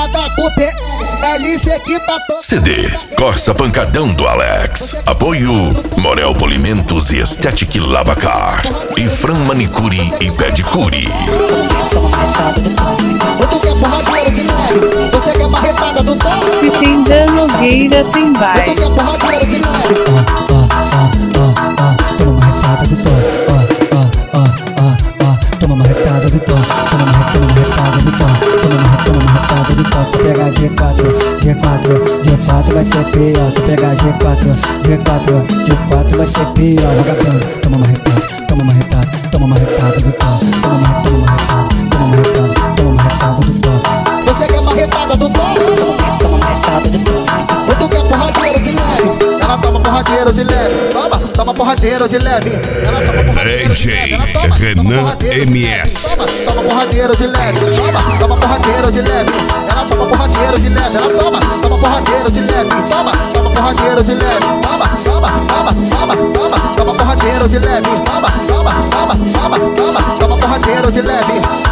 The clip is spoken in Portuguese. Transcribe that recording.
retada com PLC que tá todo. CD Corsa Pancadão do Alex. Apoio Morel Polimentos e Estética Lavacar. E Fran Manicure e Pedicure. Tu quer porradeiro de leve, você quer marretada do pau. Se tem Dan Nogueira, tem Tu baile. quer porradeiro de leve. Toma uma retada do tom. Toma uma retada do tom. Toma uma retada do tom. Toma uma retada do tom. Se pegar G4 vai ser pior. Se pegar G4 vai ser pior. Vagabundo, toma uma retada do tom. Toma uma retada do tom. Você quer marretada do pau. Toma uma retada do tom. Tu quer porradeiro de leve. Ela toma porradeiro de leve, toma porradeiro de leve. Ela toma porradeiro de leve. DJ Renan MS. Toma porradeiro de leve, toma porradeiro de leve. Ela toma porradeiro de leve. Ela toma porradeiro de leve. Toma porradeiro de leve. Toma porradeiro de leve. Toma porradeiro de leve.